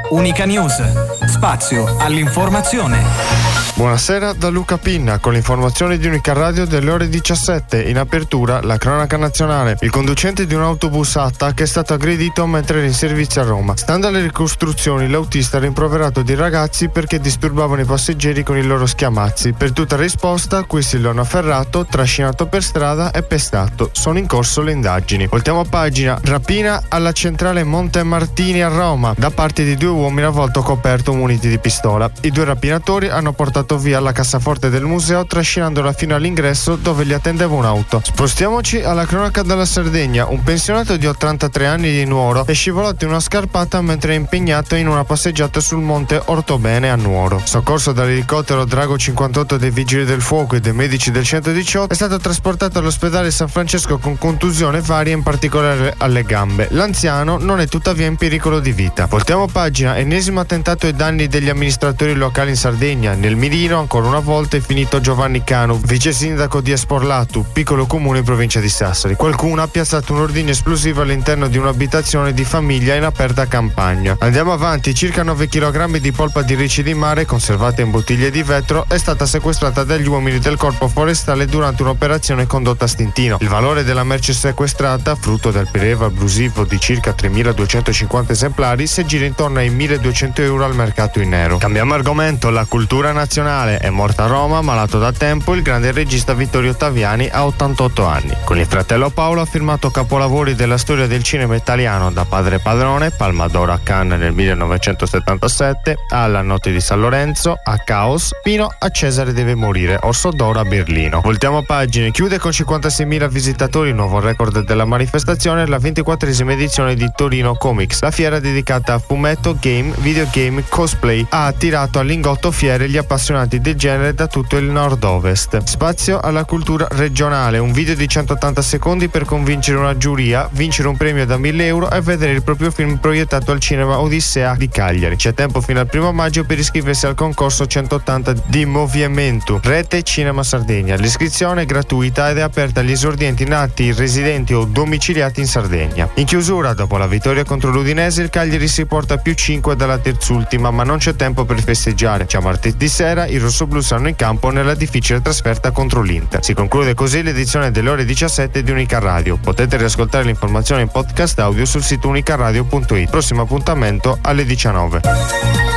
Unica News, spazio all'informazione. Buonasera da Luca Pinna con l'informazione di Unica Radio delle ore 17. In apertura la cronaca nazionale. Il conducente di un autobus ATAC è stato aggredito mentre era in servizio a Roma. Stando alle ricostruzioni, l'autista ha rimproverato dei ragazzi perché disturbavano i passeggeri con i loro schiamazzi. Per tutta risposta, questi lo hanno afferrato, trascinato per strada e pestato. Sono in corso le indagini. Voltiamo pagina. Rapina alla centrale Monte Martini a Roma da parte di 2 uomini a volto coperto muniti di pistola. I 2 rapinatori hanno portato via la cassaforte del museo trascinandola fino all'ingresso dove li attendeva un'auto. Spostiamoci alla cronaca della Sardegna. Un pensionato di 83 anni di Nuoro è scivolato in una scarpata mentre è impegnato in una passeggiata sul monte Ortobene a Nuoro. Soccorso dall'elicottero Drago 58 dei Vigili del Fuoco e dei medici del 118, è stato trasportato all'ospedale San Francesco con contusione varie, in particolare alle gambe. L'anziano non è tuttavia in pericolo di vita. Voltiamo pagina. Ennesimo attentato ai danni degli amministratori locali in Sardegna. Nel Mirino ancora una volta è finito Giovanni Canu, vice sindaco di Esporlatu, piccolo comune in provincia di Sassari. Qualcuno ha piazzato un ordigno esplosivo all'interno di un'abitazione di famiglia in aperta campagna. Andiamo avanti. Circa 9 kg di polpa di ricci di mare conservata in bottiglie di vetro è stata sequestrata dagli uomini del corpo forestale durante un'operazione condotta a Stintino. Il valore della merce sequestrata, frutto del periodo abusivo di circa 3.250 esemplari, si aggira intorno ai 1.200 euro al mercato in nero. Cambiamo argomento. La cultura nazionale. È morto a Roma, malato da tempo, il grande regista Vittorio Ottaviani a 88 anni. Con il fratello Paolo ha firmato capolavori della storia del cinema italiano, da Padre Padrone, Palma d'Oro a Cannes nel 1977, alla Notte di San Lorenzo, a Caos, fino a Cesare deve morire, Orso d'Oro a Berlino. Voltiamo pagine. Chiude con 56.000 visitatori, nuovo record della manifestazione, la 24esima edizione di Torino Comics. La fiera dedicata a fumetto, game, videogame, cosplay ha attirato al Lingotto Fiere gli appassionati del genere da tutto il nord-ovest. Spazio alla cultura regionale. Un video di 180 secondi per convincere una giuria, vincere un premio da 1.000 euro e vedere il proprio film proiettato al cinema Odissea di Cagliari. C'è tempo fino al 1 maggio per iscriversi al concorso 180 di Movimento Rete Cinema Sardegna. L'iscrizione è gratuita ed è aperta agli esordienti nati, residenti o domiciliati in Sardegna. In chiusura, dopo la vittoria contro l'Udinese, il Cagliari si porta più 5 dalla terzultima, ma non c'è tempo per festeggiare. Già martedì sera i rossoblù saranno in campo nella difficile trasferta contro l'Inter. Si conclude così l'edizione delle ore 17 di Unica Radio. Potete riascoltare l'informazione in podcast audio sul sito unicaradio.it. Prossimo appuntamento alle 19.